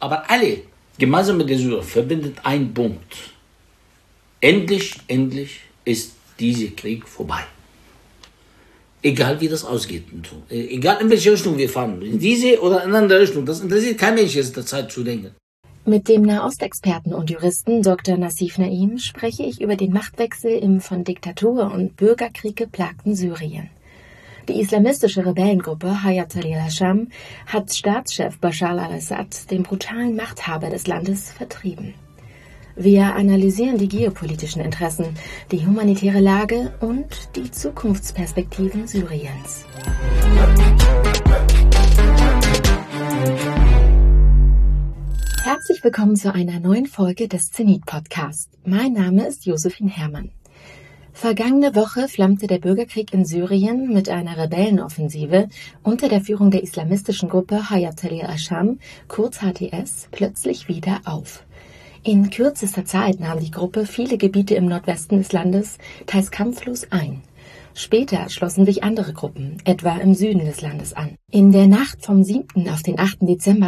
Aber alle gemeinsam mit den Syrern verbindet ein Punkt. Endlich ist dieser Krieg vorbei. Egal wie das ausgeht. Egal in welche Richtung wir fahren. In diese oder in eine andere Richtung. Das interessiert kein Mensch jetzt der Zeit zu denken. Mit dem Nahostexperten und Juristen Dr. Nassif Naim spreche ich über den Machtwechsel im von Diktatur und Bürgerkrieg geplagten Syrien. Die islamistische Rebellengruppe Hayat Tahrir al-Sham hat Staatschef Bashar al-Assad, den brutalen Machthaber des Landes, vertrieben. Wir analysieren die geopolitischen Interessen, die humanitäre Lage und die Zukunftsperspektiven Syriens. Herzlich willkommen zu einer neuen Folge des Zenit-Podcasts. Mein Name ist Josephine Herrmann. Vergangene Woche flammte der Bürgerkrieg in Syrien mit einer Rebellenoffensive unter der Führung der islamistischen Gruppe Hayat Tahrir al-Sham, kurz HTS, plötzlich wieder auf. In kürzester Zeit nahm die Gruppe viele Gebiete im Nordwesten des Landes teils kampflos ein. Später schlossen sich andere Gruppen, etwa im Süden des Landes, an. In der Nacht vom 7. auf den 8. Dezember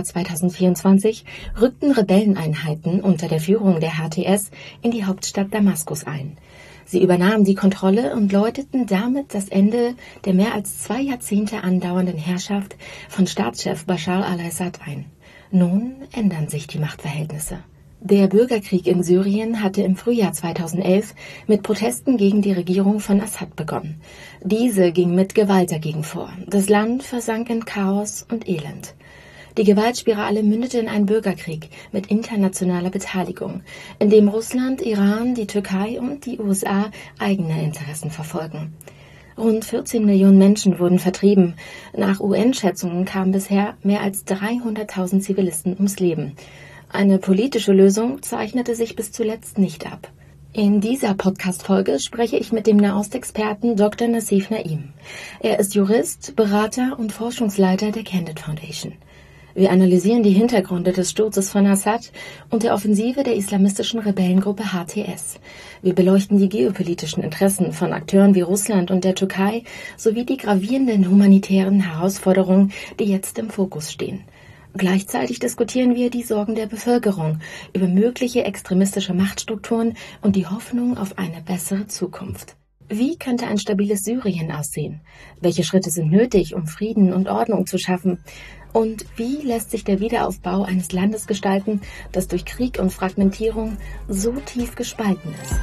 2024 rückten Rebelleneinheiten unter der Führung der HTS in die Hauptstadt Damaskus ein. Sie übernahmen die Kontrolle und läuteten damit das Ende der mehr als 2 Jahrzehnte andauernden Herrschaft von Staatschef Bashar al-Assad ein. Nun ändern sich die Machtverhältnisse. Der Bürgerkrieg in Syrien hatte im Frühjahr 2011 mit Protesten gegen die Regierung von Assad begonnen. Diese ging mit Gewalt dagegen vor. Das Land versank in Chaos und Elend. Die Gewaltspirale mündete in einen Bürgerkrieg mit internationaler Beteiligung, in dem Russland, Iran, die Türkei und die USA eigene Interessen verfolgen. Rund 14 Millionen Menschen wurden vertrieben. Nach UN-Schätzungen kamen bisher mehr als 300.000 Zivilisten ums Leben. Eine politische Lösung zeichnete sich bis zuletzt nicht ab. In dieser Podcast-Folge spreche ich mit dem Nahostexperten Dr. Nassif Naim. Er ist Jurist, Berater und Forschungsleiter der Candid Foundation. Wir analysieren die Hintergründe des Sturzes von Assad und der Offensive der islamistischen Rebellengruppe HTS. Wir beleuchten die geopolitischen Interessen von Akteuren wie Russland und der Türkei sowie die gravierenden humanitären Herausforderungen, die jetzt im Fokus stehen. Gleichzeitig diskutieren wir die Sorgen der Bevölkerung über mögliche extremistische Machtstrukturen und die Hoffnung auf eine bessere Zukunft. Wie könnte ein stabiles Syrien aussehen? Welche Schritte sind nötig, um Frieden und Ordnung zu schaffen? Und wie lässt sich der Wiederaufbau eines Landes gestalten, das durch Krieg und Fragmentierung so tief gespalten ist?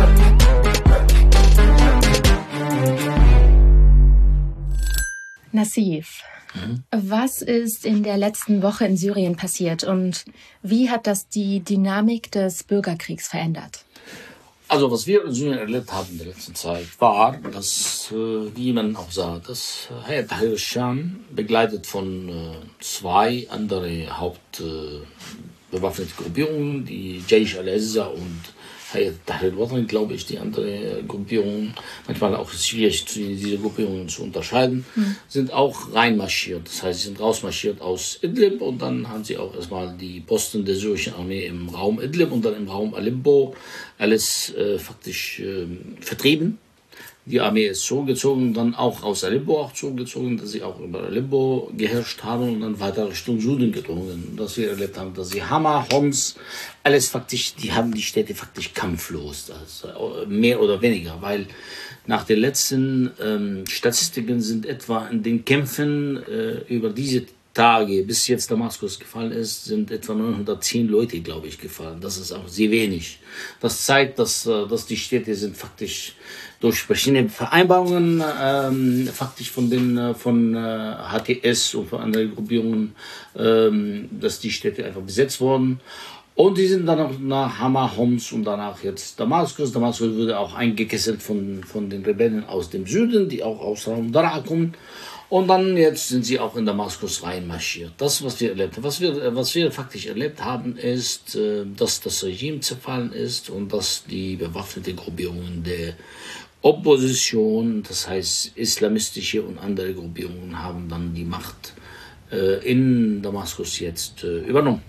Nassif, was ist in der letzten Woche in Syrien passiert und wie hat das die Dynamik des Bürgerkriegs verändert? Also was wir in Syrien erlebt haben in der letzten Zeit war, dass, wie man auch sah, dass Hayat Tahrir al-Sham begleitet von 2 andere bewaffnete Gruppierungen, die Jaish al-Izza und Hayat Tahrir al-Watan, glaube ich, die andere Gruppierung, manchmal auch schwierig, diese Gruppierungen zu unterscheiden, sind auch reinmarschiert. Das heißt, sie sind rausmarschiert aus Idlib und dann haben sie auch erstmal die Posten der syrischen Armee im Raum Idlib und dann im Raum Aleppo alles faktisch vertrieben. Die Armee ist zurückgezogen, dann auch aus Aleppo zurückgezogen, dass sie auch über Aleppo geherrscht haben und dann weiter Richtung Süden gedrungen. Dass wir erlebt haben, dass sie Hama, Homs, alles faktisch, die haben die Städte faktisch kampflos, also mehr oder weniger, weil nach den letzten Statistiken sind etwa in den Kämpfen über diese Tage, bis jetzt Damaskus gefallen ist, sind etwa 910 Leute, glaube ich, gefallen. Das ist auch sehr wenig. Das zeigt, dass die Städte sind faktisch durch verschiedene Vereinbarungen faktisch von HTS und von anderen Gruppierungen, dass die Städte einfach besetzt wurden. Und die sind dann auch nach Hama, Homs und danach jetzt Damaskus. Damaskus wurde auch eingekesselt von den Rebellen aus dem Süden, die auch aus Raum Daraa kommen. Und dann jetzt sind sie auch in Damaskus reinmarschiert. Das, was wir erlebt haben. Was wir faktisch erlebt haben, ist, dass das Regime zerfallen ist und dass die bewaffneten Gruppierungen der Opposition, das heißt islamistische und andere Gruppierungen, haben dann die Macht in Damaskus jetzt übernommen.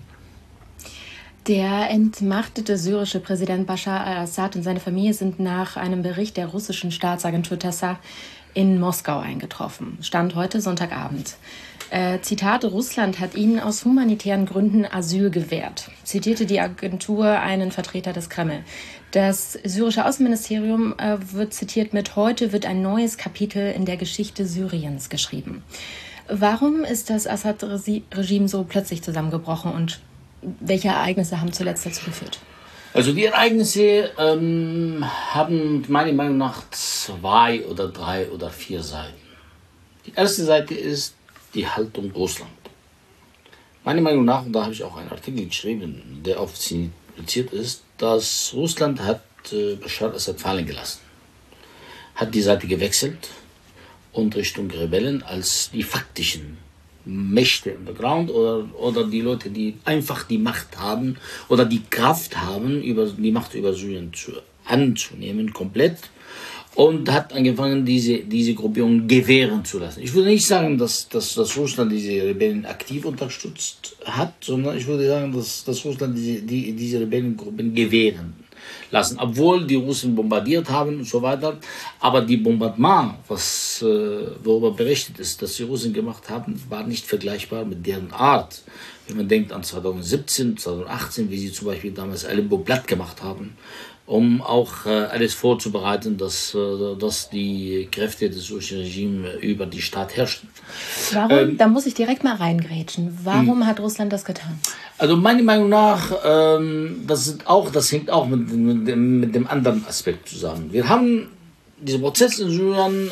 Der entmachtete syrische Präsident Bashar al-Assad und seine Familie sind nach einem Bericht der russischen Staatsagentur TASSA in Moskau eingetroffen. Stand heute Sonntagabend. Zitat, Russland hat ihnen aus humanitären Gründen Asyl gewährt, zitierte die Agentur einen Vertreter des Kreml. Das syrische Außenministerium wird zitiert mit: Heute wird ein neues Kapitel in der Geschichte Syriens geschrieben. Warum ist das Assad-Regime so plötzlich zusammengebrochen und welche Ereignisse haben zuletzt dazu geführt? Also die Ereignisse haben meiner Meinung nach 2 oder 3 oder 4 Seiten. Die erste Seite ist die Haltung Russland. Meiner Meinung nach, und da habe ich auch einen Artikel geschrieben, der offiziell ist, dass Russland hat Bashar Assad fallen gelassen, hat die Seite gewechselt und Richtung Rebellen als die faktischen Mächte underground oder die Leute, die einfach die Macht haben oder die Kraft haben, die Macht über Syrien anzunehmen, komplett. Und hat angefangen, diese Gruppierung gewähren zu lassen. Ich würde nicht sagen, dass Russland diese Rebellen aktiv unterstützt hat, sondern ich würde sagen, dass Russland diese Rebellengruppen gewähren lassen, obwohl die Russen bombardiert haben und so weiter. Aber die Bombardement, worüber berichtet ist, dass die Russen gemacht haben, war nicht vergleichbar mit deren Art. Wenn man denkt an 2017, 2018, wie sie zum Beispiel damals Aleppo platt gemacht haben, um auch alles vorzubereiten, dass die Kräfte des syrischen Regimes über die Stadt herrschen. Warum? Da muss ich direkt mal reingrätschen. Warum hat Russland das getan? Also meiner Meinung nach, das hängt auch mit dem anderen Aspekt zusammen. Wir haben dieser Prozess in Syrien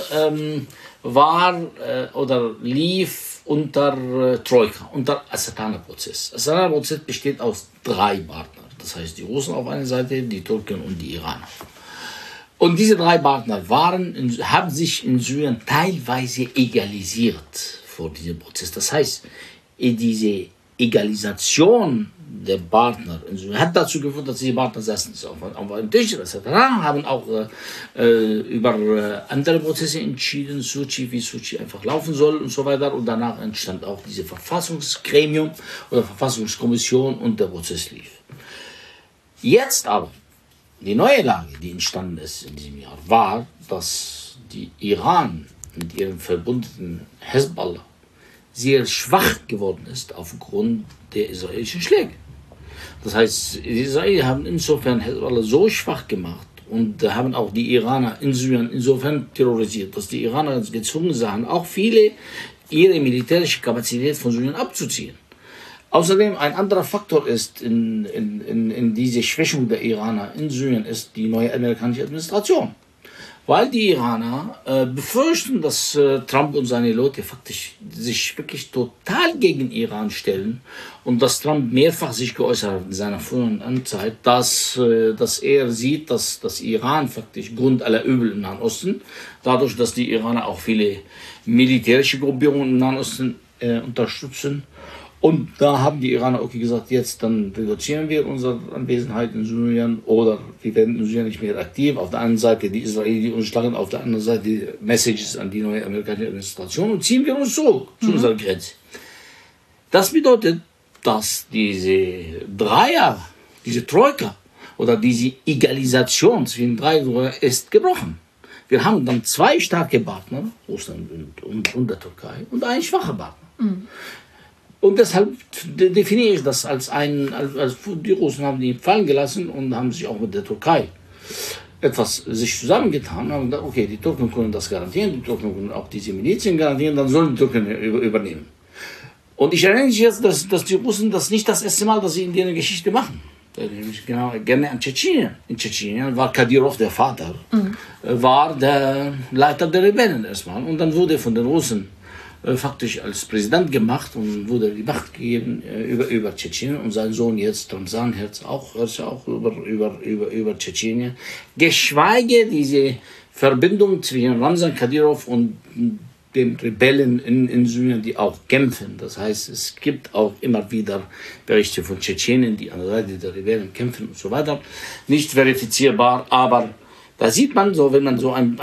lief unter Troika, unter Astana-Prozess. Astana-Prozess besteht aus 3 Partnern. Das heißt, die Russen auf einer Seite, die Türken und die Iraner. Und diese 3 Partner haben sich in Syrien teilweise egalisiert vor diesem Prozess. Das heißt, diese Egalisation der Partner in Syrien hat dazu geführt, dass diese Partner saßen auf einem Tisch, haben auch über andere Prozesse entschieden, wie Sochi einfach laufen soll und so weiter. Und danach entstand auch diese Verfassungsgremium oder Verfassungskommission und der Prozess lief. Jetzt aber, die neue Lage, die entstanden ist in diesem Jahr, war, dass die Iran mit ihrem verbundenen Hezbollah sehr schwach geworden ist aufgrund der israelischen Schläge. Das heißt, die Israelis haben insofern Hezbollah so schwach gemacht und haben auch die Iraner in Syrien insofern terrorisiert, dass die Iraner gezwungen waren, auch viele ihre militärische Kapazität von Syrien abzuziehen. Außerdem ein anderer Faktor ist in diese Schwächung der Iraner in Syrien ist die neue amerikanische Administration. Weil die Iraner befürchten, dass Trump und seine Leute faktisch sich wirklich total gegen Iran stellen und dass Trump mehrfach sich geäußert hat in seiner früheren Amtszeit, dass er sieht, dass das Iran faktisch Grund aller Übel im Nahen Osten, dadurch, dass die Iraner auch viele militärische Gruppierungen im Nahen Osten unterstützen. Und da haben die Iraner auch gesagt, jetzt dann reduzieren wir unsere Anwesenheit in Syrien oder wir werden in Syrien nicht mehr aktiv. Auf der einen Seite die Israelis, die uns schlagen, auf der anderen Seite die Messages an die neue amerikanische Administration und ziehen wir uns zurück zu unserer Grenze. Das bedeutet, dass diese Troika oder diese Egalisation zwischen 3 ist gebrochen. Wir haben dann 2 starke Partner, Russland und der Türkei, und einen schwachen Partner. Mhm. Und deshalb definiere ich das als die Russen haben die fallen gelassen und haben sich auch mit der Türkei sich zusammengetan, haben gesagt, okay, die Türken können das garantieren, die Türken können auch diese Milizien garantieren, dann sollen die Türken übernehmen. Und ich erinnere mich jetzt, dass die Russen das nicht das erste Mal, dass sie in der Geschichte machen. Genau, gerne an Tschetschenien. In Tschetschenien war Kadyrov, der Vater, war der Leiter der Rebellen erstmal. Und dann wurde von den Russen faktisch als Präsident gemacht und wurde die Macht gegeben über Tschetschenien und sein Sohn jetzt Ramzan hört auch über Tschetschenien. Geschweige diese Verbindung zwischen Ramzan Kadyrov und den Rebellen in Syrien, die auch kämpfen. Das heißt, es gibt auch immer wieder Berichte von Tschetschenien, die an der Seite der Rebellen kämpfen und so weiter. Nicht verifizierbar, aber da sieht man so, wenn man so einen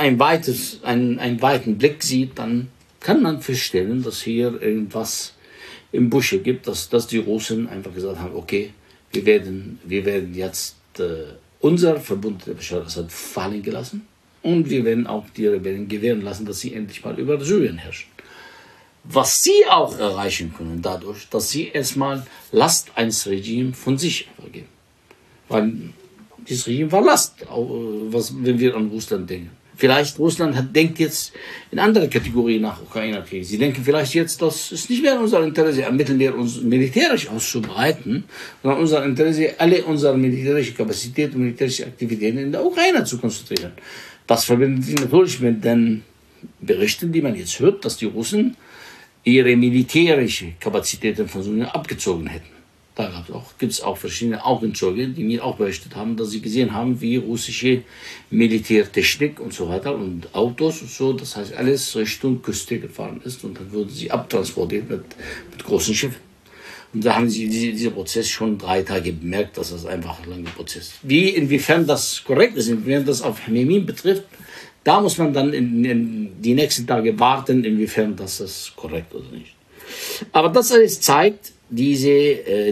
weiten Blick sieht, dann kann man feststellen, dass hier irgendwas im Busche gibt, dass die Russen einfach gesagt haben, okay, wir werden jetzt unser Verbund der Bashar al-Assad fallen gelassen und wir werden auch die Rebellen gewähren lassen, dass sie endlich mal über Syrien herrschen. was sie auch erreichen können dadurch, dass sie erstmal Last eines Regimes von sich übergeben. Weil dieses Regime war Last, wenn wir an Russland denken. Vielleicht Russland denkt jetzt in andere Kategorien nach Ukraine-Krieg. Sie denken vielleicht jetzt, das ist nicht mehr in unserem Interesse, ermitteln wir uns militärisch auszubreiten, sondern unser Interesse, alle unsere militärische Kapazität und militärische Aktivitäten in der Ukraine zu konzentrieren. Das verbindet sich natürlich mit den Berichten, die man jetzt hört, dass die Russen ihre militärische Kapazitäten von Syrien abgezogen hätten. Da gibt es auch verschiedene Augenzeuge, die mir auch berichtet haben, dass sie gesehen haben, wie russische Militärtechnik und so weiter und Autos und so, das heißt alles Richtung Küste gefahren ist und dann wurden sie abtransportiert mit großen Schiffen. Und da haben sie diesen Prozess schon 3 Tage bemerkt, dass das einfach ein langer Prozess ist. Inwiefern das korrekt ist, inwiefern das auf Chmeimim betrifft, da muss man dann in die nächsten Tage warten, inwiefern das korrekt ist oder nicht. Aber das alles zeigt, diese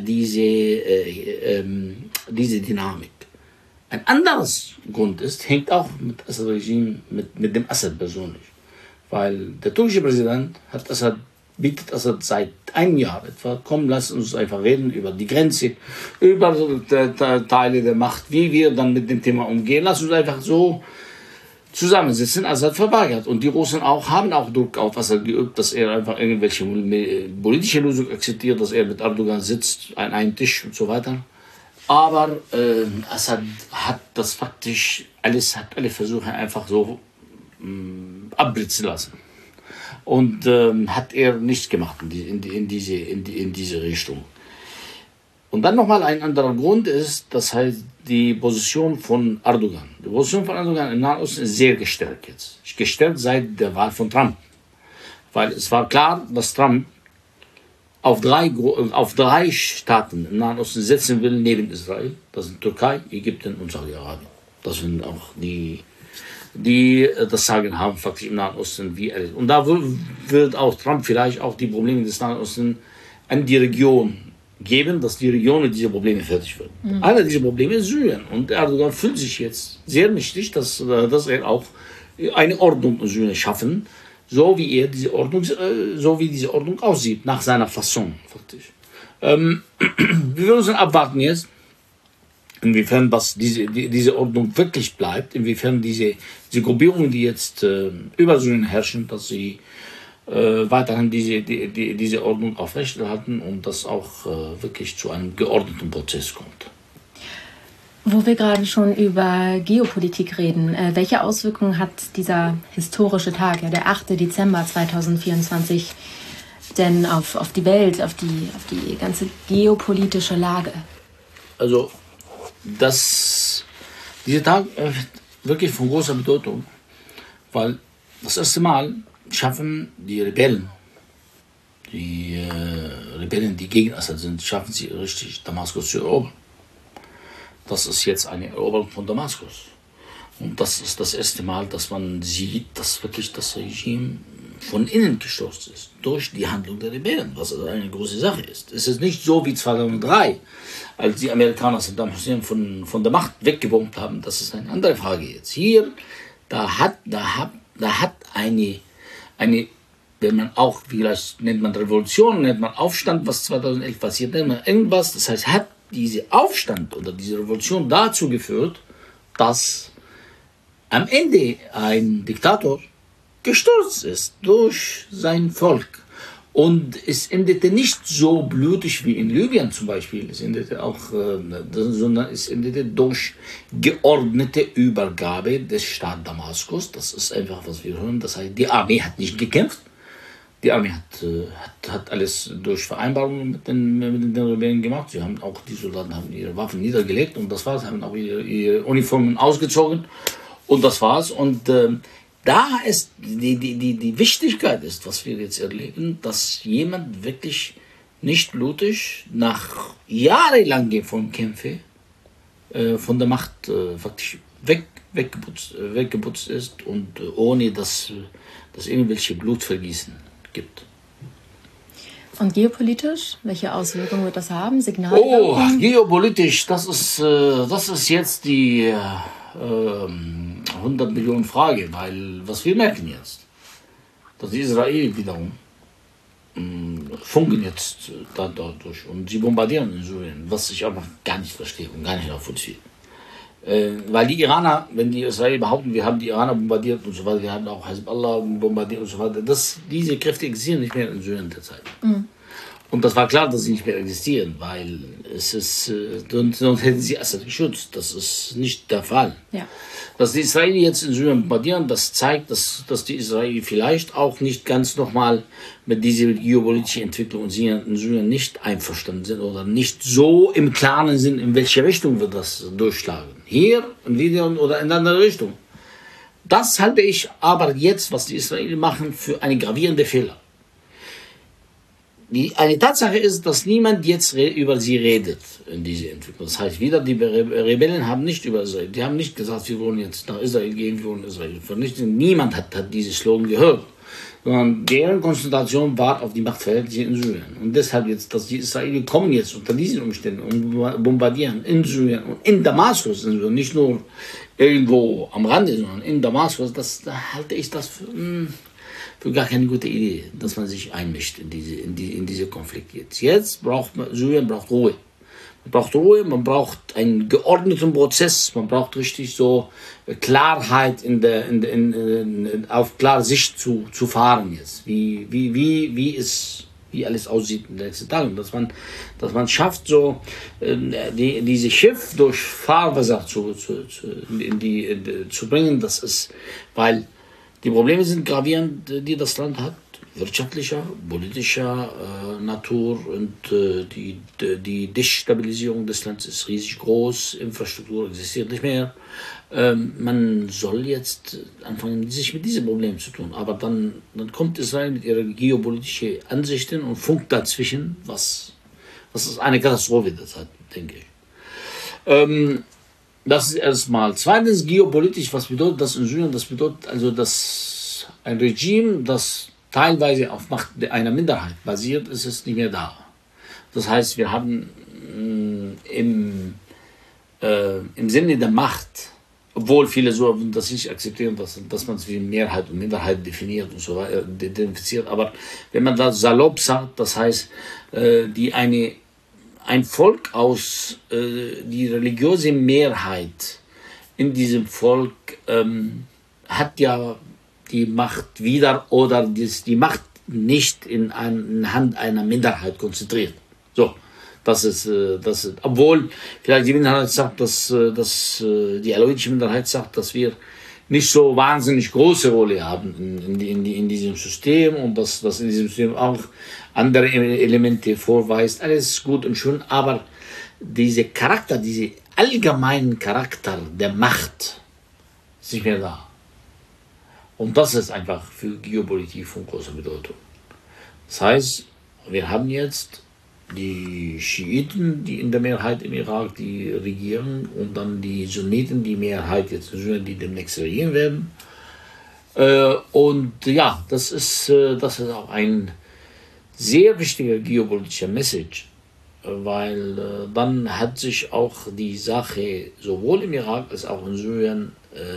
Dynamik. Ein anderes Grund hängt auch mit Assad-Regime, mit dem Assad persönlich. Weil der türkische Präsident bietet Assad seit einem Jahr etwa, komm, lass uns einfach reden über die Grenze, über Teile der Macht, wie wir dann mit dem Thema umgehen. Lass uns einfach so zusammensitzen. Assad verweigert. Und die Russen haben auch Druck auf Assad geübt, dass er einfach irgendwelche politische Lösung akzeptiert, dass er mit Erdogan sitzt an einem Tisch und so weiter. Aber Assad hat das faktisch alle Versuche einfach so abblitzen lassen. Und hat er nichts gemacht in diese Richtung. Und dann nochmal ein anderer Grund ist, das heißt die Position von Erdogan. Die Position von Erdogan im Nahen Osten ist sehr gestärkt jetzt. Gestärkt seit der Wahl von Trump. Weil es war klar, dass Trump auf drei Staaten im Nahen Osten setzen will neben Israel. Das sind Türkei, Ägypten und Saudi-Arabien. Das sind auch die das Sagen haben faktisch im Nahen Osten wie alles. Und da wird auch Trump vielleicht auch die Probleme des Nahen Osten an die Region geben, dass die Region mit diesen Problemen fertig wird. Einer dieser Probleme ist Syrien. Und Erdogan fühlt sich jetzt sehr mächtig, dass er auch eine Ordnung in Syrien schaffen, so wie diese Ordnung aussieht, nach seiner Fasson faktisch. Wir müssen abwarten jetzt, inwiefern diese Ordnung wirklich bleibt, inwiefern diese Gruppierungen, die jetzt über Syrien herrschen, dass sie weiterhin diese Ordnung aufrechterhalten und dass auch wirklich zu einem geordneten Prozess kommt. Wo wir gerade schon über Geopolitik reden, welche Auswirkungen hat dieser historische Tag, der 8. Dezember 2024, denn auf die Welt, auf die ganze geopolitische Lage? Also, dieser Tag ist wirklich von großer Bedeutung, weil das erste Mal schaffen die Rebellen, die gegen Assad sind, schaffen sie richtig, Damaskus zu erobern. Das ist jetzt eine Eroberung von Damaskus. Und das ist das erste Mal, dass man sieht, dass wirklich das Regime von innen gestürzt ist, durch die Handlung der Rebellen, was also eine große Sache ist. Es ist nicht so wie 2003, als die Amerikaner Saddam Hussein von der Macht weggebombt haben. Das ist eine andere Frage jetzt. Hier, da hat eine, wenn man auch, vielleicht nennt man Revolution, nennt man Aufstand, was 2011 passiert, nennt man irgendwas. Das heißt, hat dieser Aufstand oder diese Revolution dazu geführt, dass am Ende ein Diktator gestürzt ist durch sein Volk. Und es endete nicht so blutig wie in Libyen zum Beispiel. Es endete auch, sondern es endete durch geordnete Übergabe des Staats Damaskus. Das ist einfach, was wir hören. Das heißt, die Armee hat nicht gekämpft. Die Armee hat alles durch Vereinbarungen mit den Rebellen gemacht. Die Soldaten haben ihre Waffen niedergelegt und das war's. Haben auch ihre Uniformen ausgezogen und das war's. Und da ist die Wichtigkeit ist, was wir jetzt erleben, dass jemand wirklich nicht blutig nach jahrelangem von Kämpfen von der Macht faktisch weggeputzt ist und ohne dass irgendwelche Blutvergießen gibt. Und geopolitisch, welche Auswirkungen wird das haben? Signalwirkung? Geopolitisch, das ist jetzt die 100 Millionen Frage, weil was wir merken jetzt, dass Israel wiederum funken jetzt dadurch und sie bombardieren in Syrien, was ich aber gar nicht verstehe und gar nicht nachvollziehe. Weil die Iraner, wenn die Israel behaupten, wir haben die Iraner bombardiert und so weiter, wir haben auch Hezbollah bombardiert und so weiter, diese Kräfte existieren nicht mehr in Syrien derzeit. Und das war klar, dass sie nicht mehr existieren, weil es ist, sonst hätten sie Assad geschützt. Das ist nicht der Fall. Ja. Dass die Israelis jetzt in Syrien bombardieren, das zeigt, dass die Israelis vielleicht auch nicht ganz nochmal mit dieser geopolitischen Entwicklung in Syrien nicht einverstanden sind oder nicht so im Klaren sind, in welche Richtung wir das durchschlagen. Hier, wieder oder in eine andere Richtung. Das halte ich aber jetzt, was die Israelis machen, für eine gravierende Fehler. Eine Tatsache ist, dass niemand jetzt über sie redet in dieser Entwicklung. Das heißt, wieder die Rebellen haben nicht über Israel, die haben nicht gesagt, wir wollen jetzt nach Israel gehen, wir wollen Israel vernichten. Niemand hat diesen Slogan gehört, sondern deren Konzentration war auf die Machtverhältnisse in Syrien. Und deshalb jetzt, dass die Israelis kommen jetzt unter diesen Umständen und bombardieren in Syrien und in Damaskus, also nicht nur irgendwo am Rande, sondern in Damaskus, da halte ich das für gar keine gute Idee, dass man sich einmischt in diese Konflikt jetzt. Syrien braucht Ruhe. Man braucht Ruhe, man braucht einen geordneten Prozess, man braucht richtig so Klarheit auf klare Sicht zu fahren jetzt, wie alles aussieht in den nächsten Tagen, dass man schafft, so diese Schiff durch Fahrwasser zu bringen, das ist, weil die Probleme sind gravierend, die das Land hat, wirtschaftlicher, politischer Natur, und die Destabilisierung des Landes ist riesig groß, Infrastruktur existiert nicht mehr. Man soll jetzt anfangen, sich mit diesen Problemen zu tun. Aber dann kommt Israel mit ihren geopolitischen Ansichten und funkt dazwischen, was ist eine Katastrophe derzeit, denke ich. Das ist erstmal. Zweitens, geopolitisch, was bedeutet das in Syrien? Das bedeutet also, dass ein Regime, das teilweise auf Macht einer Minderheit basiert, ist es nicht mehr da. Das heißt, wir haben im Sinne der Macht, obwohl viele so das nicht akzeptieren, dass man es wie Mehrheit und Minderheit definiert und so weiter, identifiziert, aber wenn man das salopp sagt, das heißt, ein Volk aus, die religiöse Mehrheit in diesem Volk hat ja die Macht wieder oder die Macht nicht in Hand einer Minderheit konzentriert. So, das ist, obwohl vielleicht die Minderheit sagt, dass die alawitische Minderheit sagt, dass wir nicht so wahnsinnig große Rolle haben in diesem System und dass in diesem System auch andere Elemente vorweist. Alles gut und schön, aber diese allgemeinen Charakter der Macht ist nicht mehr da. Und das ist einfach für Geopolitik von großer Bedeutung. Das heißt, wir haben jetzt die Schiiten, die in der Mehrheit im Irak, die regieren, und dann die Sunniten, die Mehrheit jetzt in Syrien, die demnächst regieren werden. Und ja, das ist auch ein sehr wichtiger geopolitischer Message, weil dann hat sich auch die Sache sowohl im Irak als auch in Syrien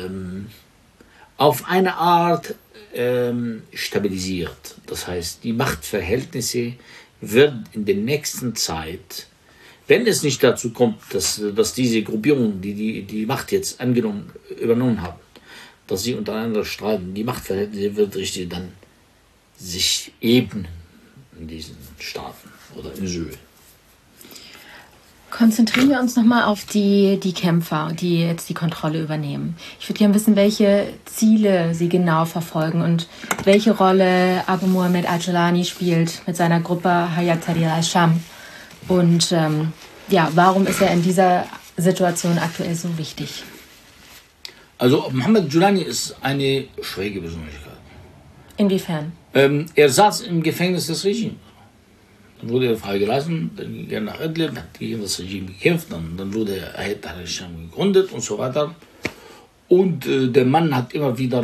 auf eine Art stabilisiert. Das heißt, die Machtverhältnisse wird in der nächsten Zeit, wenn es nicht dazu kommt, dass diese Gruppierungen, die Macht jetzt übernommen haben, dass sie untereinander streiten, die Machtverhältnisse wird richtig dann sich ebnen in diesen Staaten oder in Syrien. Konzentrieren wir uns nochmal auf die Kämpfer, die jetzt die Kontrolle übernehmen. Ich würde gerne wissen, welche Ziele sie genau verfolgen und welche Rolle Abu Muhammad al-Julani spielt mit seiner Gruppe Hayat Tahrir al-Sham. Und warum ist er in dieser Situation aktuell so wichtig? Also Muhammad al-Julani ist eine schräge Persönlichkeit. Inwiefern? Er saß im Gefängnis des Regimes. Dann wurde er freigelassen, dann ging er nach Idlib, hat gegen das Regime gekämpft, dann wurde Hayat Tahrir al-Sham gegründet und so weiter. Und der Mann hat immer wieder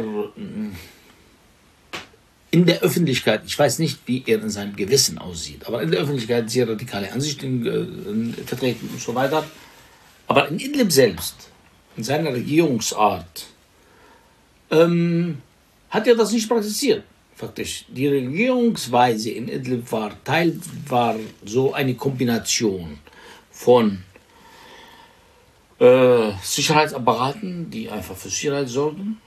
in der Öffentlichkeit, ich weiß nicht, wie er in seinem Gewissen aussieht, aber in der Öffentlichkeit sehr radikale Ansichten vertreten und so weiter. Aber in Idlib selbst, in seiner Regierungsart, hat er das nicht praktiziert. faktisch, die Regierungsweise in Idlib war so eine Kombination von Sicherheitsapparaten, die einfach für Sicherheit sorgen,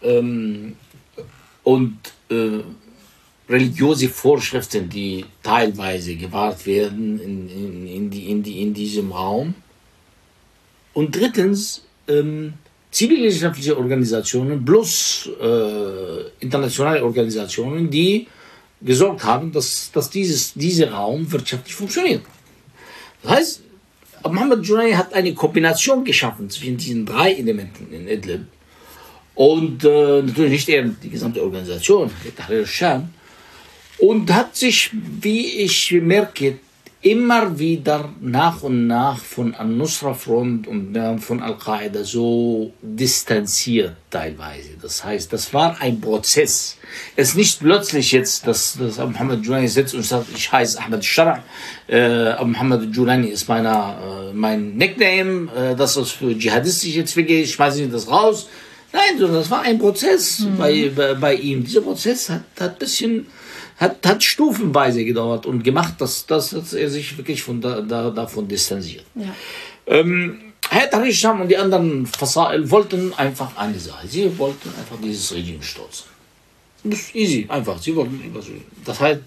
und religiöse Vorschriften, die teilweise gewahrt werden in diesem Raum. Und drittens zivilgesellschaftliche Organisationen plus internationale Organisationen, die gesorgt haben, dass dieser Raum wirtschaftlich funktioniert. Das heißt, Mohammed Junai hat eine Kombination geschaffen zwischen diesen drei Elementen in Idlib. Und natürlich nicht er, die gesamte Organisation, Tahrir al-Sham, und hat sich, wie ich merke, immer wieder nach und nach von Al-Nusra-Front und von Al-Qaida so distanziert teilweise. Das heißt, das war ein Prozess. Es ist nicht plötzlich jetzt, dass Mohammed Julani sitzt und sagt, ich heiße Ahmed al-Shara', Mohammed Julani ist mein Nickname, das ist für dschihadistische Zwecke, ich schmeiße nicht das raus. Nein, sondern das war ein Prozess bei ihm. Dieser Prozess hat stufenweise gedauert und gemacht, dass er sich wirklich davon distanziert. Ja. Herr Tahrir al-Sham und die anderen Fasa'il wollten einfach eine Sache. Sie wollten einfach dieses Regime stürzen. Das ist easy, einfach. Sie wollten das heißt,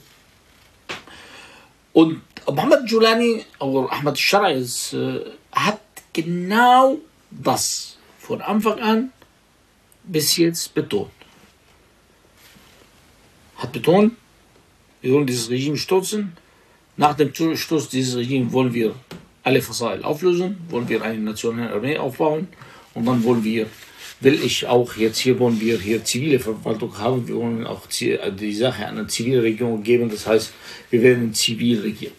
und Mohammed Julani, oder Ahmed al-Shara' hat genau das von Anfang an bis jetzt betont. Hat betont, wir wollen dieses Regime stürzen. Nach dem Sturz dieses Regimes wollen wir alle Fasa'il auflösen, wollen wir eine nationale Armee aufbauen und dann wollen wir zivile Verwaltung haben, wir wollen auch die Sache an eine zivile Regierung geben, das heißt, wir werden zivil regieren.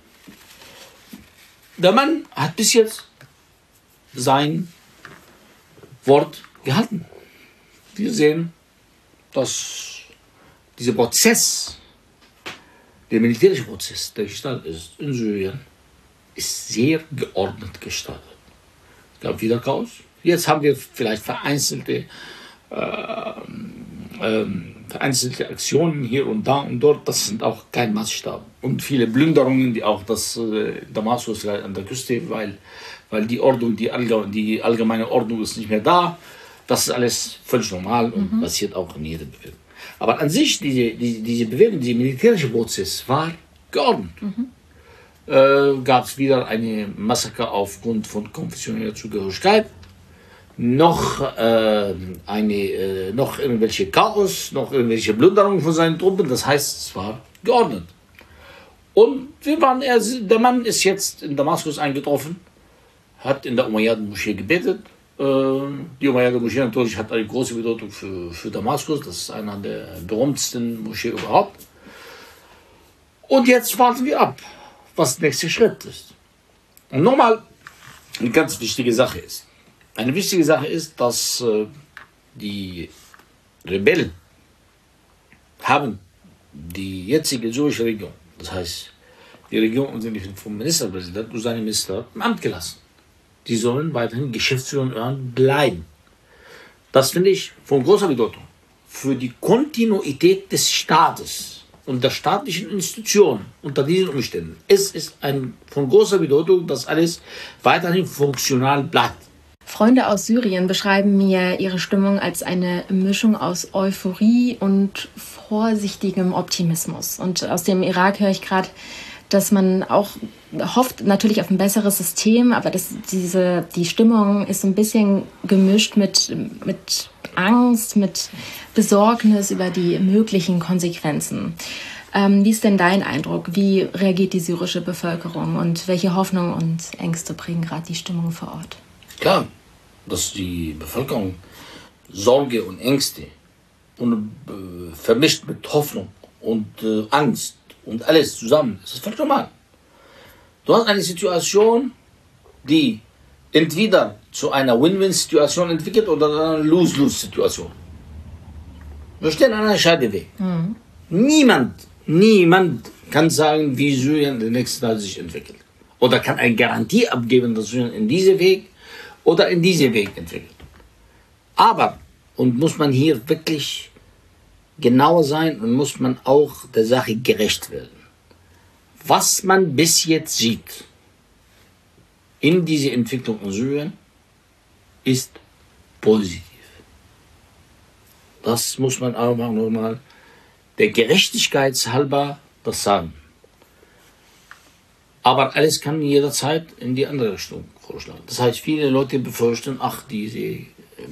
Der Mann hat bis jetzt sein Wort gehalten. Wir sehen, dass dieser Prozess, der militärische Prozess, der gestartet ist in Syrien, ist sehr geordnet gestartet. Es gab wieder Chaos. Jetzt haben wir vielleicht vereinzelte Aktionen hier und da und dort. Das sind auch kein Maßstab. Und viele Plünderungen, die auch Damaskus an der Küste, weil die Ordnung, die allgemeine Ordnung ist nicht mehr da. Das ist alles völlig normal und passiert auch in jeder Bewegung. Aber an sich, diese Bewegung, dieser militärische Prozess war geordnet. Gab es wieder eine Massaker aufgrund von konfessioneller Zugehörigkeit, noch irgendwelche Chaos, noch irgendwelche Plünderungen von seinen Truppen. Das heißt, es war geordnet. Und der Mann ist jetzt in Damaskus eingetroffen, hat in der Umayyaden-Moschee gebetet. Die Umayyaden-Moschee natürlich hat eine große Bedeutung für Damaskus. Das ist einer der berühmtesten Moscheen überhaupt. Und jetzt warten wir ab, was der nächste Schritt ist. Und nochmal, eine ganz wichtige Sache ist. Eine wichtige Sache ist, dass die Rebellen haben die jetzige syrische Regierung, das heißt die Regierung vom Ministerpräsidenten und seine Minister, im Amt gelassen. Die sollen weiterhin Geschäftsführer bleiben. Das finde ich von großer Bedeutung für die Kontinuität des Staates und der staatlichen Institutionen unter diesen Umständen. Es ist von großer Bedeutung, dass alles weiterhin funktional bleibt. Freunde aus Syrien beschreiben mir ihre Stimmung als eine Mischung aus Euphorie und vorsichtigem Optimismus. Und aus dem Irak höre ich gerade, dass man auch hofft natürlich auf ein besseres System, aber die Stimmung ist so ein bisschen gemischt mit Angst, mit Besorgnis über die möglichen Konsequenzen. Wie ist denn dein Eindruck? Wie reagiert die syrische Bevölkerung und welche Hoffnungen und Ängste prägen gerade die Stimmung vor Ort? Klar, dass die Bevölkerung Sorge und Ängste und vermischt mit Hoffnung und Angst und alles zusammen, das ist völlig normal. Du hast eine Situation, die entweder zu einer Win-Win-Situation entwickelt oder einer Lose-Lose-Situation. Wir stehen an einer Scheideweg. Niemand kann sagen, wie Syrien in den nächsten Jahren sich entwickelt. Oder kann eine Garantie abgeben, dass Syrien in diesem Weg oder in diesem Weg entwickelt. Aber, und muss man hier wirklich genauer sein und muss man auch der Sache gerecht werden. Was man bis jetzt sieht in dieser Entwicklung in Syrien ist positiv. Das muss man einfach nur mal der Gerechtigkeit halber das sagen. Aber alles kann jederzeit in die andere Richtung vorschlagen. Das heißt, viele Leute befürchten, diese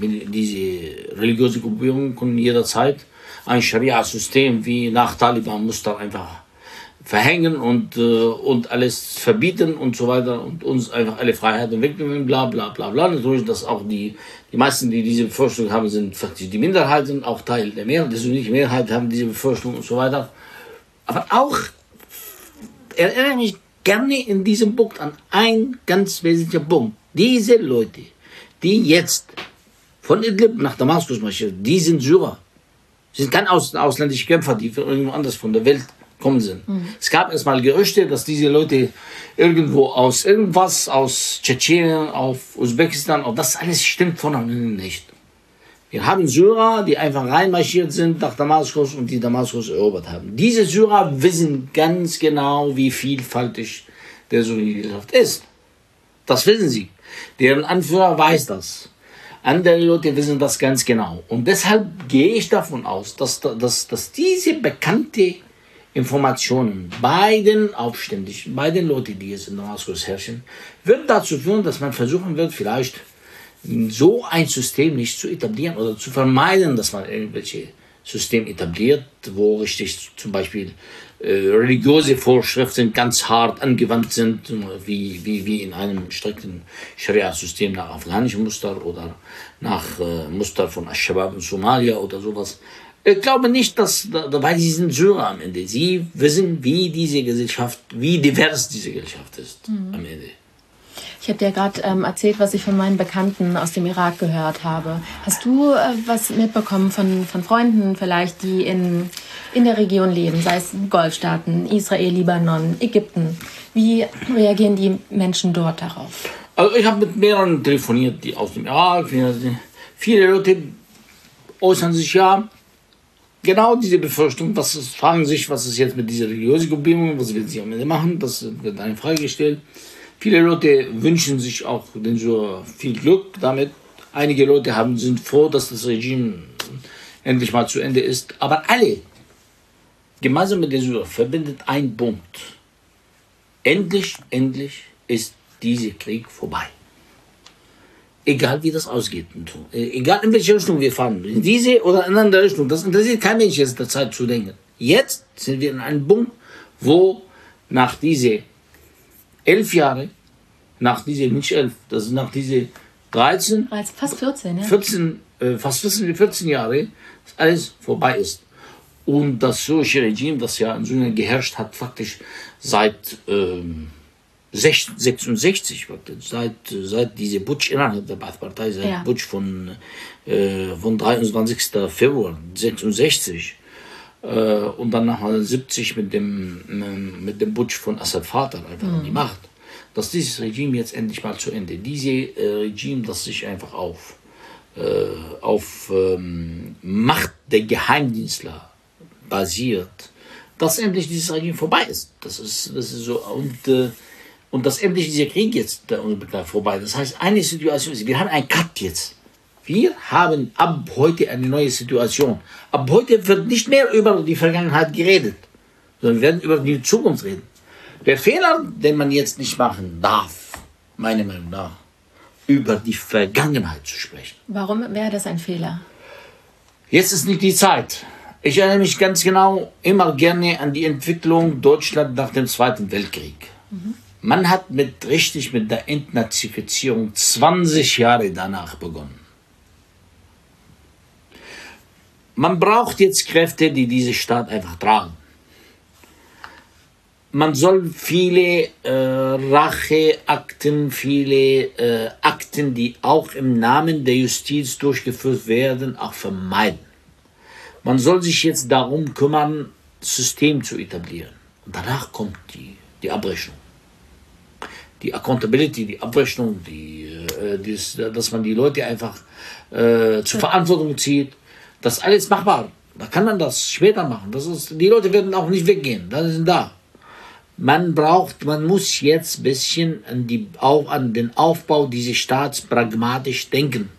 religiöse Gruppierungen können jederzeit ein Scharia-System wie nach Taliban-Muster einfach verhängen und alles verbieten und so weiter und uns einfach alle Freiheiten wegnehmen, bla bla bla bla. Natürlich, dass auch die meisten, die diese Befürchtung haben, sind faktisch die Minderheiten, auch Teil der Mehrheit, also nicht Mehrheit haben diese Befürchtung und so weiter. Aber auch erinnere mich gerne in diesem Punkt an einen ganz wesentlichen Punkt. Diese Leute, die jetzt von Idlib nach Damaskus marschieren, die sind Syrer. Sie sind keine ausländischen Kämpfer, die von irgendwo anders von der Welt kommen sind. Es gab erstmal Gerüchte, dass diese Leute irgendwo aus Tschetschenien, auf Usbekistan, und das alles stimmt voneinander nicht. Wir haben Syrer, die einfach reinmarschiert sind nach Damaskus und die Damaskus erobert haben. Diese Syrer wissen ganz genau, wie vielfältig der syrische Gesellschaft ist. Das wissen sie. Deren Anführer weiß das. Andere Leute wissen das ganz genau. Und deshalb gehe ich davon aus, dass diese bekannte Informationen bei den Aufständischen, bei den Leuten, die jetzt in Damaskus herrschen, wird dazu führen, dass man versuchen wird, vielleicht so ein System nicht zu etablieren oder zu vermeiden, dass man irgendwelche Systeme etabliert, wo richtig zum Beispiel religiöse Vorschriften ganz hart angewandt sind, wie in einem strikten Scharia-System nach afghanischem Muster oder nach Muster von Al-Shabaab in Somalia oder sowas. Ich glaube nicht, weil sie sind Syrer am Ende. Sie wissen, wie divers diese Gesellschaft ist am Ende. Ich habe dir gerade erzählt, was ich von meinen Bekannten aus dem Irak gehört habe. Hast du was mitbekommen von Freunden vielleicht, die in der Region leben, sei es Golfstaaten, Israel, Libanon, Ägypten? Wie reagieren die Menschen dort darauf? Also ich habe mit mehreren telefoniert, die aus dem Irak. Viele Leute äußern sich ja genau diese Befürchtung, fragen sich, was ist jetzt mit dieser religiösen Gruppierung, was will sie am Ende machen, das wird eine Frage gestellt. Viele Leute wünschen sich auch den Syrer viel Glück damit. Einige Leute sind froh, dass das Regime endlich mal zu Ende ist. Aber alle, gemeinsam mit den Syrern, verbindet ein Punkt. Endlich ist dieser Krieg vorbei. Egal wie das ausgeht. Egal in welche Richtung wir fahren. In diese oder in eine andere Richtung. Das interessiert kein Mensch jetzt in der Zeit zu denken. Jetzt sind wir in einem Punkt, wo nach diese 11 Jahre, nach diese 13, fast 14, ja. 14 Jahre, alles vorbei ist. Und das syrische Regime, das ja in Syrien geherrscht hat, faktisch seit 66, seit diese Putsch innerhalb der Baath-Partei, seit Putsch von 23. Februar 66, und dann nach 70 mit dem Putsch von Assad Vater einfach an die Macht, dass dieses Regime jetzt endlich mal zu Ende. Dieses Regime, das sich einfach auf Macht der Geheimdienstler basiert, dass endlich dieses Regime vorbei ist. Das ist so. Und dass endlich dieser Krieg jetzt vorbei ist. Das heißt, eine Situation ist, wir haben einen Cut jetzt. Wir haben ab heute eine neue Situation. Ab heute wird nicht mehr über die Vergangenheit geredet, sondern wir werden über die Zukunft reden. Der Fehler, den man jetzt nicht machen darf, meiner Meinung nach, über die Vergangenheit zu sprechen. Warum wäre das ein Fehler? Jetzt ist nicht die Zeit. Ich erinnere mich ganz genau immer gerne an die Entwicklung Deutschlands nach dem Zweiten Weltkrieg. Man hat mit der Entnazifizierung 20 Jahre danach begonnen. Man braucht jetzt Kräfte, die diese Staat einfach tragen. Man soll viele Racheakten, viele Akten, die auch im Namen der Justiz durchgeführt werden, auch vermeiden. Man soll sich jetzt darum kümmern, das System zu etablieren. Und danach kommt die Abrechnung. Die Accountability, die Abrechnung, dass man die Leute einfach zur Verantwortung zieht. Das ist alles machbar. Da kann man das später machen. Die Leute werden auch nicht weggehen. Das ist da. Man muss jetzt ein bisschen an den Aufbau dieses Staats pragmatisch denken.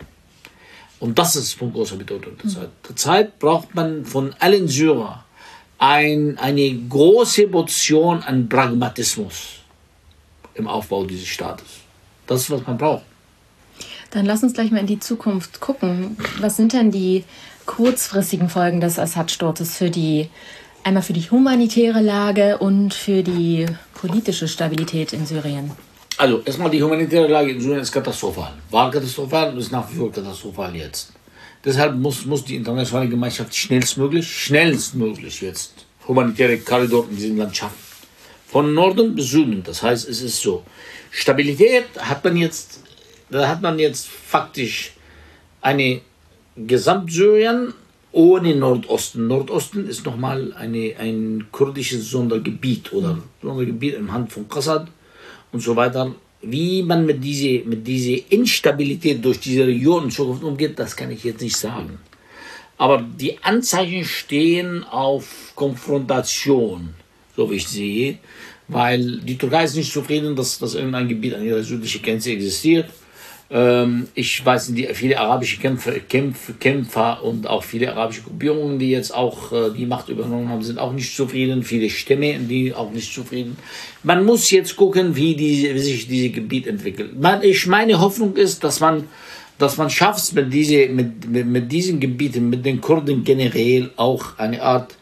Und das ist von großer Bedeutung der Zeit. Derzeit braucht man von allen Syrern eine große Portion an Pragmatismus im Aufbau dieses Staates. Das ist, was man braucht. Dann lass uns gleich mal in die Zukunft gucken. Was sind denn die kurzfristigen Folgen des Assad-Sturzes einmal für die humanitäre Lage und für die politische Stabilität in Syrien? Also erstmal die humanitäre Lage in Syrien ist katastrophal. War katastrophal und ist nach wie vor katastrophal jetzt. Deshalb muss die internationale Gemeinschaft schnellstmöglich jetzt humanitäre Korridore in diesem Land schaffen. Von Norden bis Süden. Das heißt, es ist so. Stabilität hat man jetzt faktisch eine Gesamtsyrien ohne Nordosten. Nordosten ist nochmal ein kurdisches Sondergebiet oder Sondergebiet im Hand von Assad und so weiter. Wie man mit dieser Instabilität durch diese Region in Zukunft umgeht, das kann ich jetzt nicht sagen. Aber die Anzeichen stehen auf Konfrontation, so wie ich sehe, weil die Türkei ist nicht zufrieden, dass irgendein Gebiet an ihrer südlichen Grenze existiert. Ich weiß nicht, viele arabische Kämpfer und auch viele arabische Gruppierungen, die jetzt auch die Macht übernommen haben, sind auch nicht zufrieden. Viele Stämme, die auch nicht zufrieden. Man muss jetzt gucken, wie sich dieses Gebiet entwickelt. Meine Hoffnung ist, dass man schafft, mit diesen Gebieten, mit den Kurden generell auch eine Art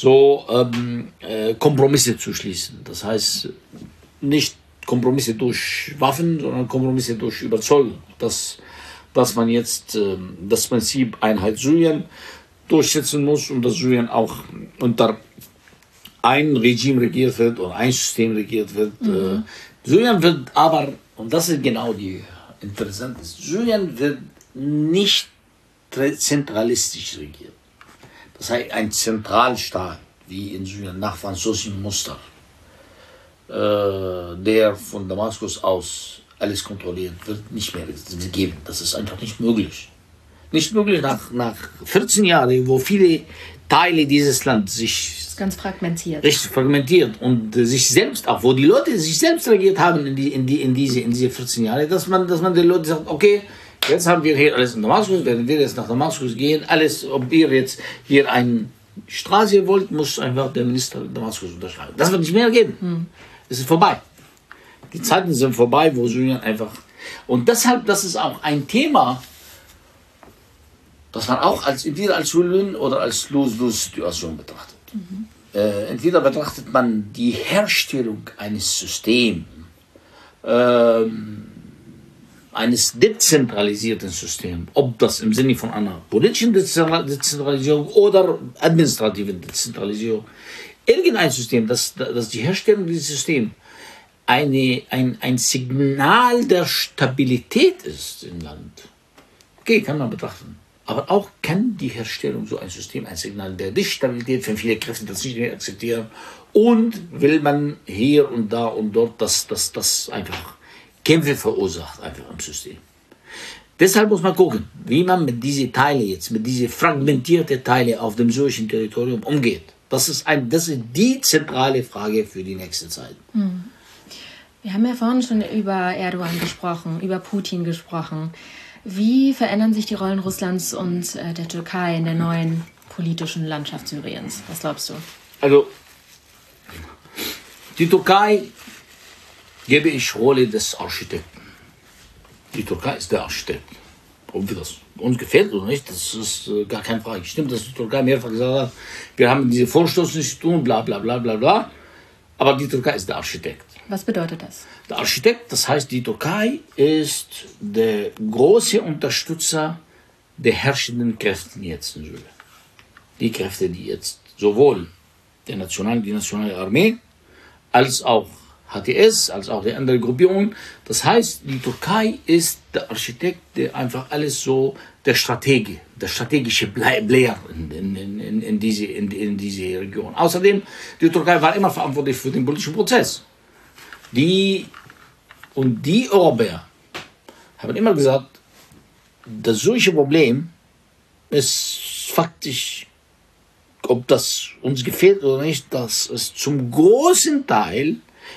Kompromisse zu schließen. Das heißt, nicht Kompromisse durch Waffen, sondern Kompromisse durch Überzeugung. Dass man jetzt das Prinzip Einheit Syrien durchsetzen muss und dass Syrien auch unter ein Regime regiert wird oder ein System regiert wird. Syrien wird aber, und das ist genau die interessante, Syrien wird nicht zentralistisch regiert. Das heißt, ein Zentralstaat, wie in Syrien nach französischem Muster, der von Damaskus aus alles kontrolliert, wird nicht mehr geben. Das ist einfach nicht möglich. Nicht möglich nach 14 Jahren, wo viele Teile dieses Landes sich ganz fragmentiert. Richtig fragmentiert und sich selbst auch, wo die Leute sich selbst reagiert haben in diese 14 Jahre, dass man den Leuten sagt, okay, jetzt haben wir hier alles in Damaskus, wenn wir jetzt nach Damaskus gehen, alles, ob ihr jetzt hier eine Straße wollt, muss einfach der Minister in Damaskus unterschreiben. Das wird nicht mehr geben. Es ist vorbei. Die Zeiten sind vorbei, wo Syrien einfach... Und deshalb, das ist auch ein Thema, das man auch entweder als Win-Win oder als Lose-Lose-Situation betrachtet. Entweder betrachtet man die Herstellung eines Systems, eines dezentralisierten Systems, ob das im Sinne von einer politischen Dezentralisierung oder administrativen Dezentralisierung, irgendein System, das die Herstellung dieses Systems ein Signal der Stabilität ist im Land. Okay, kann man betrachten. Aber auch kann die Herstellung so ein System ein Signal der Destabilität, wenn viele Kräfte das nicht mehr akzeptieren, und will man hier und da und dort, das einfach Kämpfe verursacht, einfach im System. Deshalb muss man gucken, wie man mit diesen Teile jetzt, mit diesen fragmentierten Teile auf dem syrischen Territorium umgeht. Das ist die zentrale Frage für die nächste Zeit. Wir haben ja vorhin schon über Erdogan gesprochen, über Putin gesprochen. Wie verändern sich die Rollen Russlands und der Türkei in der neuen politischen Landschaft Syriens? Was glaubst du? Also, die Türkei gebe ich Rolle des Architekten. Die Türkei ist der Architekt. Ob das uns gefällt oder nicht, das ist gar keine Frage. Stimmt, dass die Türkei mehrfach gesagt hat, wir haben diese Vorstoß nicht zu tun, bla bla bla bla bla. Aber die Türkei ist der Architekt. Was bedeutet das? Der Architekt, das heißt, die Türkei ist der große Unterstützer der herrschenden Kräfte jetzt in Syrien. Die Kräfte, die jetzt sowohl die nationale Armee als auch HTS, als auch die anderen Gruppierungen. Das heißt, die Türkei ist der Architekt, der einfach alles so, der strategische Player in diese Region. Außerdem, die Türkei war immer verantwortlich für den politischen Prozess. Die Europäer haben immer gesagt, das syrische Problem ist faktisch ob das uns gefällt oder nicht, dass es zum großen Teil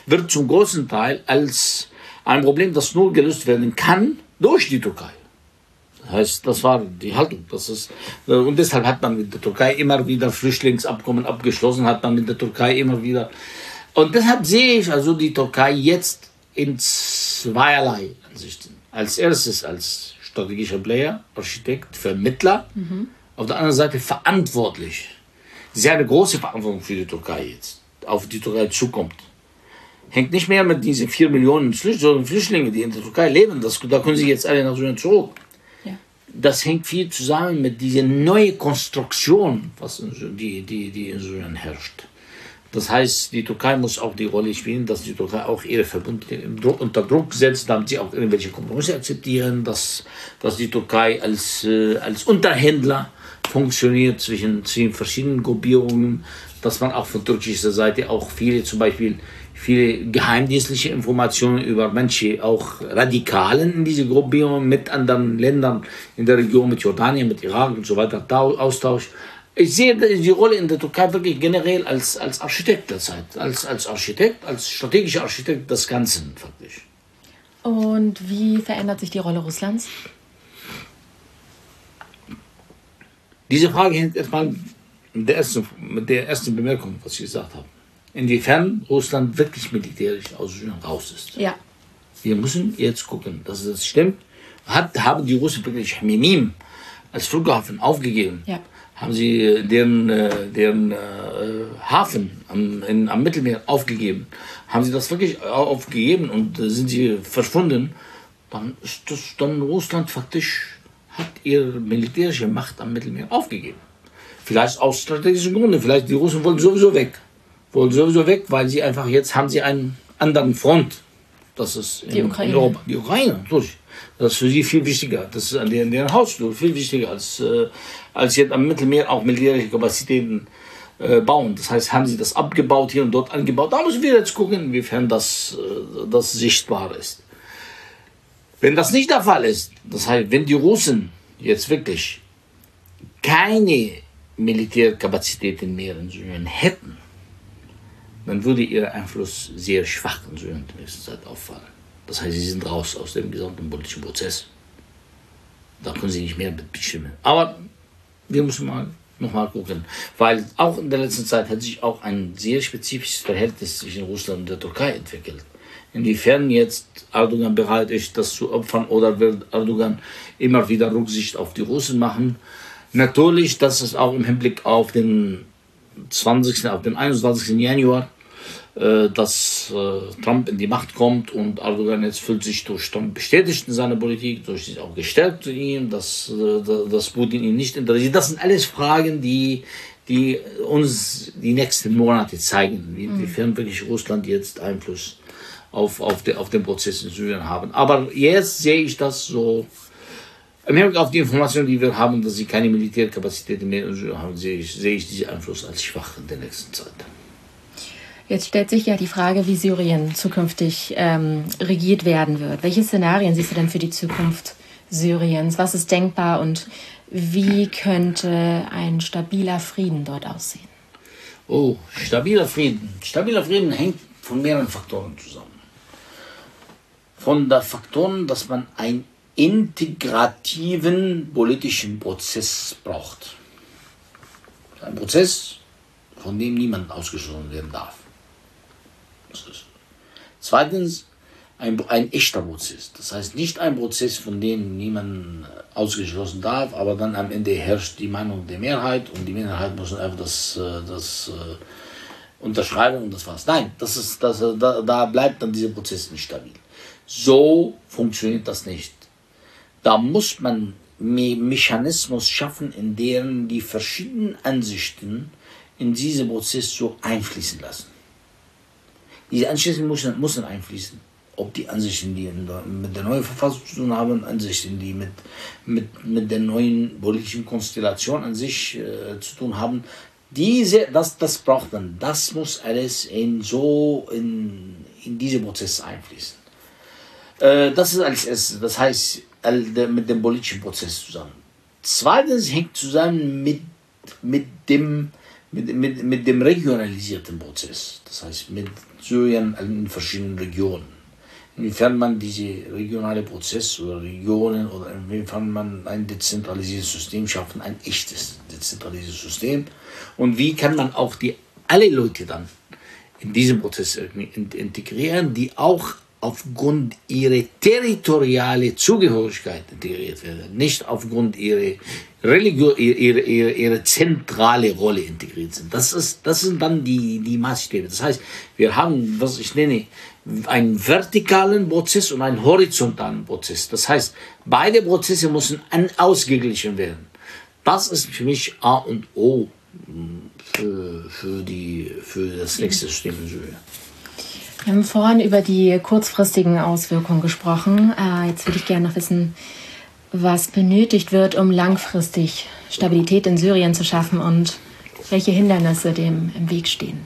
als ein Problem, das nur gelöst werden kann durch die Türkei. Das heißt, das war die Haltung. Und deshalb hat man mit der Türkei immer wieder Flüchtlingsabkommen abgeschlossen, hat man mit der Türkei immer wieder. Und deshalb sehe ich also die Türkei jetzt in zweierlei Ansichten. Als erstes als strategischer Player, Architekt, Vermittler, auf der anderen Seite verantwortlich. Sehr eine große Verantwortung für die Türkei jetzt, auf die Türkei zukommt. Hängt nicht mehr mit diesen 4 Millionen Flüchtlingen, die in der Türkei leben, da können sie jetzt alle nach Syrien zurück. Ja. Das hängt viel zusammen mit dieser neuen Konstruktion, die in Syrien herrscht. Das heißt, die Türkei muss auch die Rolle spielen, dass die Türkei auch ihre Verbündeten unter Druck setzt, damit sie auch irgendwelche Kompromisse akzeptieren, dass die Türkei als Unterhändler funktioniert zwischen verschiedenen Gruppierungen, dass man auch von türkischer Seite auch zum Beispiel viele geheimdienstliche Informationen über manche auch Radikalen in diese Gruppierungen mit anderen Ländern in der Region, mit Jordanien, mit Irak und so weiter austauscht. Ich sehe die Rolle in der Türkei wirklich generell als Architekt der Zeit, als Architekt, als strategischer Architekt des Ganzen faktisch. Und wie verändert sich die Rolle Russlands? Diese Frage hängt erstmal mit der ersten Bemerkung, was ich gesagt habe. Inwiefern Russland wirklich militärisch aus Syrien raus ist. Ja. Wir müssen jetzt gucken, dass das stimmt. Haben die Russen wirklich Chmeimim als Flughafen aufgegeben? Ja. Haben sie deren Hafen am Mittelmeer aufgegeben? Haben sie das wirklich aufgegeben und sind sie verschwunden? Dann Russland faktisch hat ihre militärische Macht am Mittelmeer aufgegeben. Vielleicht aus strategischen Gründen. Vielleicht die Russen wollen sowieso weg, weil sie einfach jetzt haben sie einen anderen Front. Das ist in Europa. Die Ukraine, natürlich. Das ist für sie viel wichtiger. Das ist an deren Haustür viel wichtiger als jetzt am Mittelmeer auch militärische Kapazitäten bauen. Das heißt, haben sie das abgebaut, hier und dort angebaut. Da müssen wir jetzt gucken, inwiefern das sichtbar ist. Wenn das nicht der Fall ist, das heißt, wenn die Russen jetzt wirklich keine Militärkapazitäten mehr in Syrien hätten, dann würde ihr Einfluss sehr schwach in Syrien in der nächsten Zeit auffallen. Das heißt, sie sind raus aus dem gesamten politischen Prozess. Da können sie nicht mehr mitbestimmen. Aber wir müssen noch mal gucken, weil auch in der letzten Zeit hat sich auch ein sehr spezifisches Verhältnis zwischen Russland und der Türkei entwickelt. Inwiefern jetzt Erdogan bereit ist, das zu opfern, oder wird Erdogan immer wieder Rücksicht auf die Russen machen? Natürlich, das ist auch im Hinblick auf den 21. Januar, dass Trump in die Macht kommt und Erdogan jetzt fühlt sich durch Trump bestätigt in seiner Politik, durch sich auch gestärkt zu ihm, dass Putin ihn nicht interessiert. Das sind alles Fragen, die uns die nächsten Monate zeigen, inwiefern wirklich Russland jetzt Einfluss auf den Prozess in Syrien haben. Aber jetzt sehe ich das so, im Hinblick auf die Informationen, die wir haben, dass sie keine Militärkapazitäten mehr in Syrien haben, sehe ich diesen Einfluss als schwach in der nächsten Zeit. Jetzt stellt sich ja die Frage, wie Syrien zukünftig regiert werden wird. Welche Szenarien siehst du denn für die Zukunft Syriens? Was ist denkbar und wie könnte ein stabiler Frieden dort aussehen? Oh, stabiler Frieden. Stabiler Frieden hängt von mehreren Faktoren zusammen. Von der Faktoren, dass man einen integrativen politischen Prozess braucht. Ein Prozess, von dem niemand ausgeschlossen werden darf. Zweitens, ein echter Prozess. Das heißt nicht ein Prozess, von dem niemand ausgeschlossen darf, aber dann am Ende herrscht die Meinung der Mehrheit und die Mehrheit muss einfach das unterschreiben und das war's. Nein, da bleibt dann dieser Prozess nicht stabil. So funktioniert das nicht. Da muss man einen Mechanismus schaffen, in dem die verschiedenen Ansichten in diesen Prozess so einfließen lassen. Diese Ansichten müssen einfließen. Ob die Ansichten, die mit der neuen Verfassung zu tun haben, Ansichten, die mit der neuen politischen Konstellation an sich zu tun haben, das braucht man. Das muss alles in diesen Prozess einfließen. Das ist als erstes. Das heißt, mit dem politischen Prozess zusammen. Zweitens hängt zusammen mit mit dem regionalisierten Prozess, das heißt mit Syrien in verschiedenen Regionen. Inwiefern man diese regionale Prozess oder Regionen oder inwiefern man ein dezentralisiertes System schaffen, ein echtes dezentralisiertes System. Und wie kann man auch alle Leute dann in diesem Prozess integrieren, die auch aufgrund ihrer territorialen Zugehörigkeit integriert werden, nicht aufgrund ihrer ihre zentrale Rolle integriert sind. Das sind dann die Maßstäbe. Das heißt, wir haben, was ich nenne, einen vertikalen Prozess und einen horizontalen Prozess. Das heißt, beide Prozesse müssen ausgeglichen werden. Das ist für mich A und O für das nächste System in Syrien. Wir haben vorhin über die kurzfristigen Auswirkungen gesprochen. Jetzt würde ich gerne noch wissen, was benötigt wird, um langfristig Stabilität in Syrien zu schaffen und welche Hindernisse dem im Weg stehen.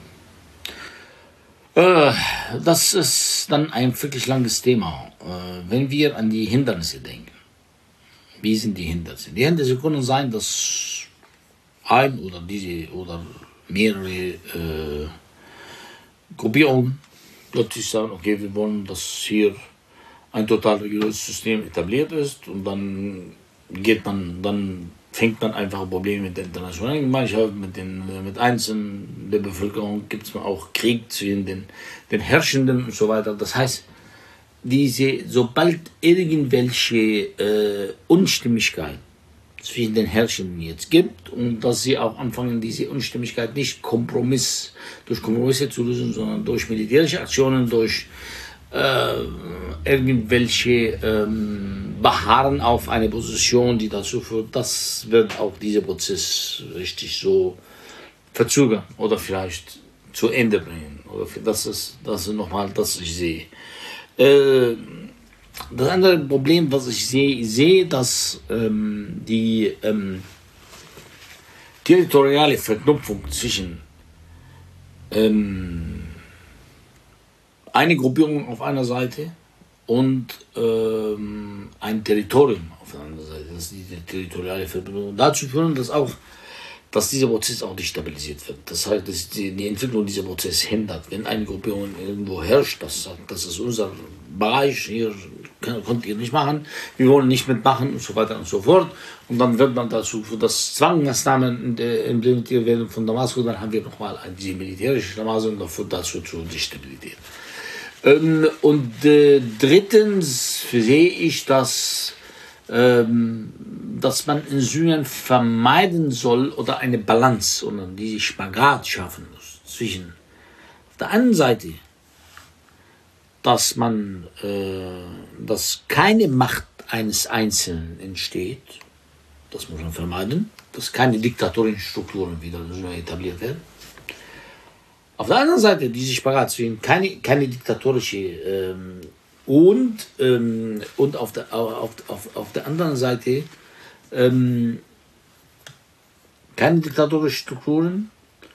Das ist dann ein wirklich langes Thema. Wenn wir an die Hindernisse denken, wie sind die Hindernisse? Die Hindernisse können sein, dass ein oder mehrere Gruppierungen plötzlich sagen, okay, wir wollen, dass hier ein total religiöses System etabliert ist und dann fängt man einfach Probleme mit der internationalen Gemeinschaft, mit Einzelnen der Bevölkerung, gibt es auch Krieg zwischen den Herrschenden und so weiter. Das heißt, sobald irgendwelche Unstimmigkeit zwischen den Herrschenden jetzt gibt und dass sie auch anfangen, diese Unstimmigkeit nicht durch Kompromisse zu lösen, sondern durch militärische Aktionen, durch irgendwelche beharren auf eine Position, die dazu führt, das wird auch dieser Prozess richtig so verzögern oder vielleicht zu Ende bringen. Oder das ist nochmal, das ich sehe. Das andere Problem, was ich sehe, dass die territoriale Verknüpfung zwischen eine Gruppierung auf einer Seite und ein Territorium auf der anderen Seite, das ist die territoriale Verbindung, dazu führen, dass dieser Prozess auch destabilisiert wird. Das heißt, dass die Entwicklung dieser Prozess hindert. Wenn eine Gruppierung irgendwo herrscht, das sagt, das ist unser Bereich, hier könnt ihr nicht machen, wir wollen nicht mitmachen und so weiter und so fort. Und dann wird man dazu für das Zwangmaßnahmen implementiert werden von Damaskus, dann haben wir nochmal diese militärische Maßnahmen dazu zur Destabilität. Und drittens sehe ich, dass man in Syrien vermeiden soll oder eine Balance oder diese Spagat schaffen muss zwischen auf der einen Seite, dass keine Macht eines Einzelnen entsteht, das muss man vermeiden, dass keine diktatorischen Strukturen wieder in Syrien etabliert werden. Auf der anderen Seite diese Spagat zwischen keine diktatorische und auf der anderen Seite keine diktatorischen Strukturen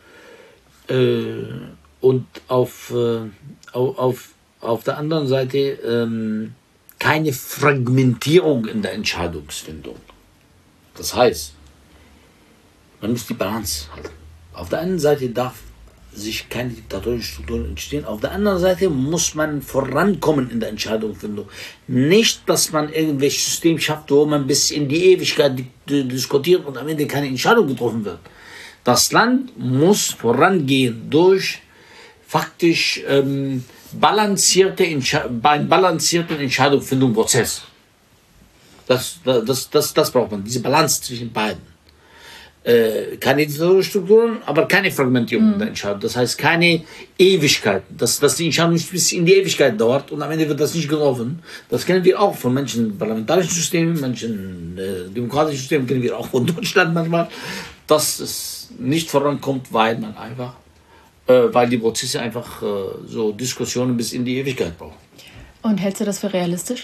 und auf der anderen Seite keine Fragmentierung in der Entscheidungsfindung. Das heißt, man muss die Balance halten. Auf der einen Seite darf sich keine diktatorischen Strukturen entstehen. Auf der anderen Seite muss man vorankommen in der Entscheidungsfindung. Nicht, dass man irgendwelches System schafft, wo man bis in die Ewigkeit diskutiert und am Ende keine Entscheidung getroffen wird. Das Land muss vorangehen durch faktisch balancierten Entscheidungsfindungsprozess. Das braucht man, diese Balance zwischen beiden. Keine Strukturen, aber keine Fragmentierung der Entscheidung. Das heißt, keine Ewigkeit, dass die Entscheidung nicht bis in die Ewigkeit dauert und am Ende wird das nicht getroffen. Das kennen wir auch von manchen parlamentarischen Systemen, manchen demokratischen Systemen, kennen wir auch von Deutschland manchmal, dass es nicht vorankommt, weil die Prozesse einfach so Diskussionen bis in die Ewigkeit brauchen. Und hältst du das für realistisch?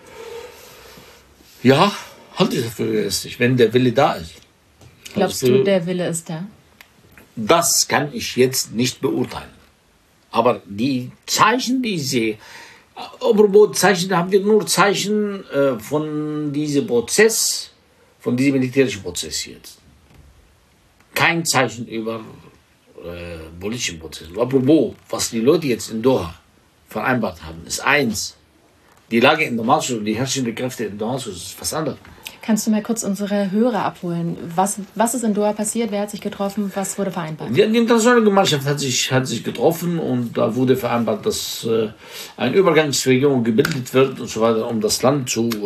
Ja, halte ich das für realistisch, wenn der Wille da ist. Glaubst du, der Wille ist da? Das kann ich jetzt nicht beurteilen. Aber die Zeichen, die ich sehe, apropos Zeichen, da haben wir nur Zeichen von diesem militärischen Prozess jetzt. Kein Zeichen über politischen Prozess. Apropos, was die Leute jetzt in Doha vereinbart haben, ist eins. Die Lage in Damaskus und die herrschenden Kräfte in Damaskus ist was anderes. Kannst du mal kurz unsere Hörer abholen? Was ist in Doha passiert? Wer hat sich getroffen? Was wurde vereinbart? Die internationale Gemeinschaft hat sich getroffen und da wurde vereinbart, dass eine Übergangsregierung gebildet wird und so weiter, um das Land zu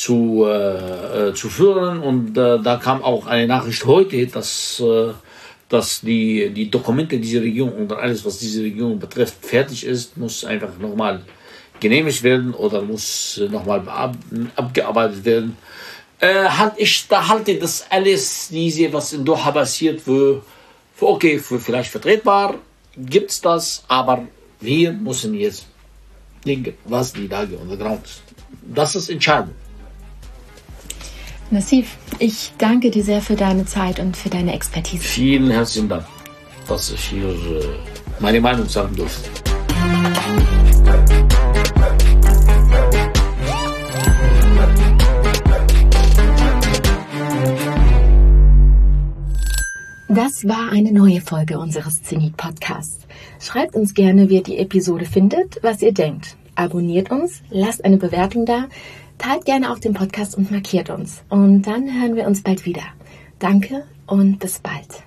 führen. Und da kam auch eine Nachricht heute, dass die Dokumente dieser Regierung und alles, was diese Regierung betrifft, fertig ist, muss einfach nochmal genehmigt werden oder muss nochmal abgearbeitet werden. Ich halte das alles, was in Doha passiert, für vielleicht vertretbar, gibt es das, aber wir müssen jetzt denken, was die Lage on the ground ist. Das ist entscheidend. Nassif, ich danke dir sehr für deine Zeit und für deine Expertise. Vielen herzlichen Dank, dass ich hier meine Meinung sagen durfte. Das war eine neue Folge unseres Zenit-Podcasts. Schreibt uns gerne, wie ihr die Episode findet, was ihr denkt. Abonniert uns, lasst eine Bewertung da, teilt gerne auch den Podcast und markiert uns. Und dann hören wir uns bald wieder. Danke und bis bald.